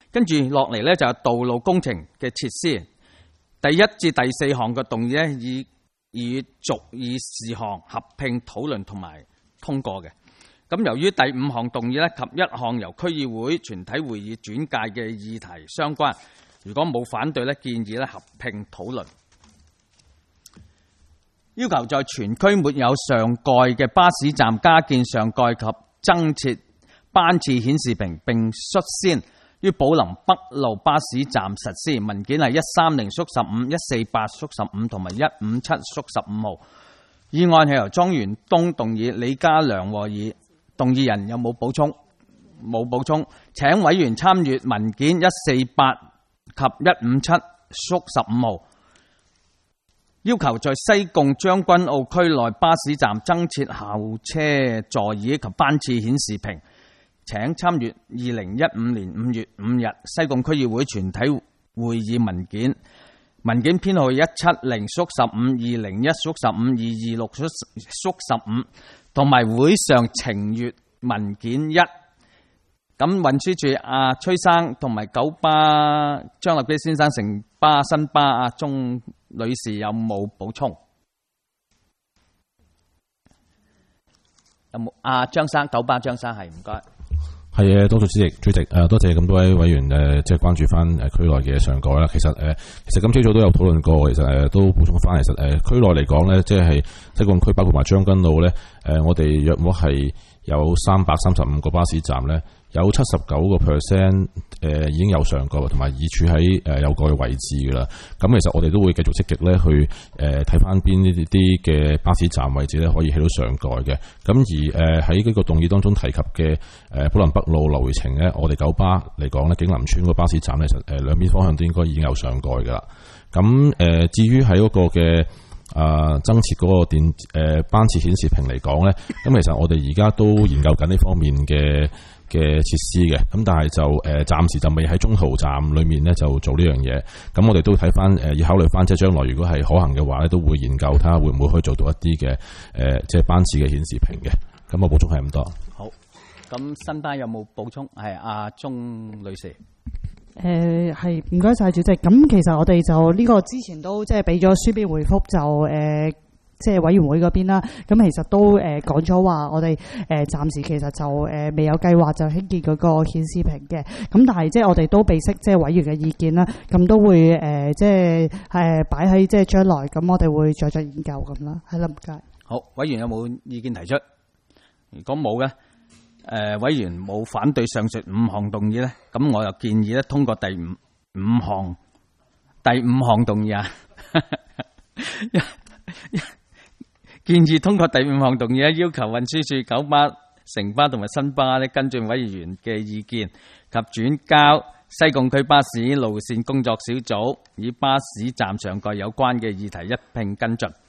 跟住落嚟咧就係道路工程嘅設施，第1至第4項嘅動議咧以逐議事項合併討論同埋通過嘅。咁由於第5項動議咧及1項由區議會全體會議轉介嘅議題相關，如果冇反對咧，建議咧合併討論。要求在全區沒有上蓋嘅巴士站加建上蓋及增設班次顯示屏，並率先於寶林北路巴士站實施。文件係130/15、148/15同埋157/15號。議案係由莊元東動議，李家良和議。動議人有冇補充？冇補充。請委員參閱文件148及157/15號。要求在西貢將軍澳區內巴士站增設候車座椅及班次顯示屏。請參閱2015年5月5日西貢區議會全體會議文件，文件編號170/15、201/15、226/15，同埋會上呈閱文件1。咁運輸署阿崔生同埋九巴張立基先生城巴新巴阿鐘女士有冇補充？有冇？阿張生，九巴張生係，唔該。 係嘅，多謝主席，多謝咁多位委員即係關注翻區內嘅上蓋啦。其實今朝早都有討論過，其實都補充翻，其實區內嚟講咧，即係西貢區包括埋將軍澳咧，我哋約莫係有335個巴士站咧，有79%已經有上蓋，同埋已處喺有蓋嘅位置㗎啦。咁其實我哋都會繼續積極咧去睇翻邊呢啲嘅巴士站位置咧可以起到上蓋嘅。咁而喺呢個動議當中提及嘅寶林北路來回程咧，我哋九巴嚟講咧，景林村個巴士站咧，其實兩邊方向都應該已經有上蓋㗎啦。咁至於喺嗰個嘅增設嗰個班次顯示屏嚟講咧，咁其實我哋而家都研究緊呢方面嘅設施嘅，咁但係就暫時就未喺中途站裏面咧就做呢樣嘢。咁我哋都睇翻要考慮翻，即係將來如果係可行嘅話咧，都會研究睇下會唔會可以做到一啲嘅即係班次嘅顯示屏嘅。咁我補充係咁多。 好，咁新巴有冇補充？係阿鐘女士。 係唔該晒主席。咁其實我哋就呢個之前都即係俾咗書面回覆，就即係委員會嗰邊啦。咁其實都講咗話，我哋暫時其實就未有計劃就興建嗰個顯示屏嘅。咁但係即係我哋都備悉即係委員嘅意見啦。咁都會即係擺喺即係將來，咁我哋會再作研究咁啦。係啦，唔該。 好，委員有冇意見提出？如果冇嘅。委員冇反對上述5項動議咧，咁我又建議咧通過第五項動議啊，建議通過第5項動議咧，要求運輸署九巴、城巴同埋新巴咧跟進委員嘅意見及轉交西貢區巴士路線工作小組，以巴士站上蓋有關嘅議題一併跟進。